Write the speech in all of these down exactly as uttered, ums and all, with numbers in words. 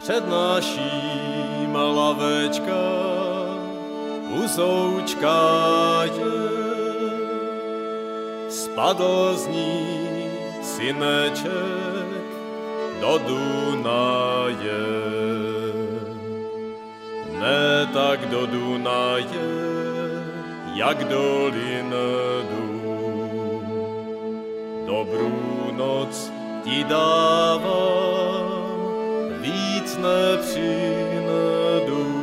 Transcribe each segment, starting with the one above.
Před naším lavečka uzoučka je, spadl z ní syneček do Dunaje. Ne tak do Dunaje, jak do Lindu. Dobrú noc ti dávám, víc nepřinedu.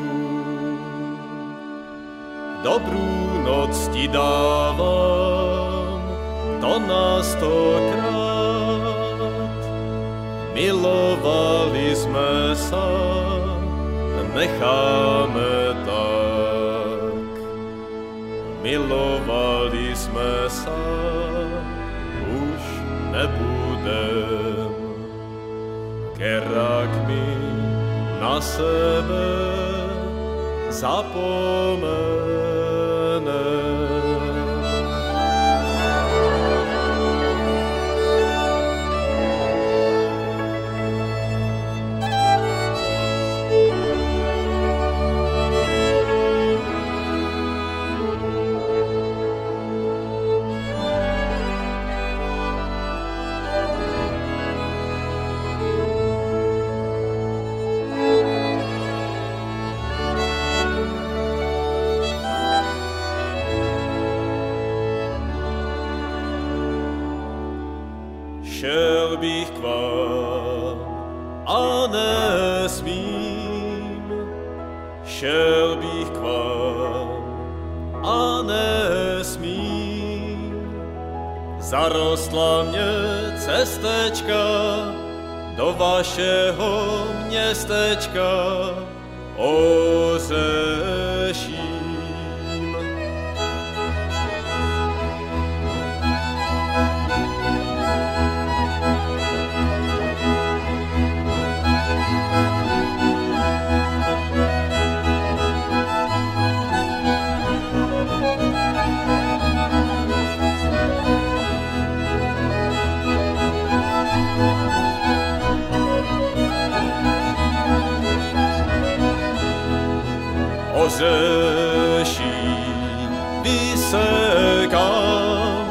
Dobrú noc ti dávám, to na stokrát. Milovali sme sa, necháme tak. Milovali sme sa, už nebudem. Kerak mi na sebe zapomene. Šel bych k vám a nesmím, šel bych k vám a nesmím. Zarostla mě cestečka do vašeho městečka Ořeším. Ořeší vysekám,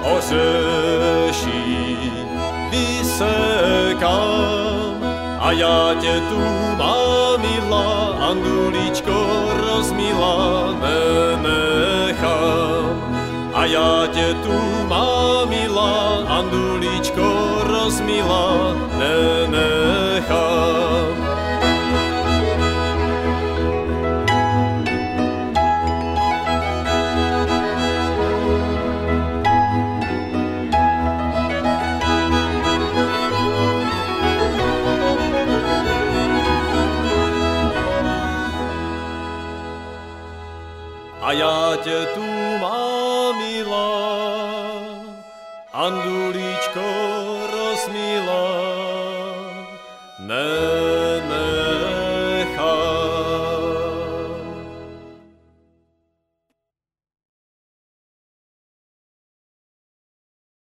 ořeší vysekám, a já tě tu mám milá, anduličko rozmilá, nenechám. A já tě tu mám milá, anduličko rozmilá, nenechám. A já tě tu mám milá, anduličko rozmilá, ne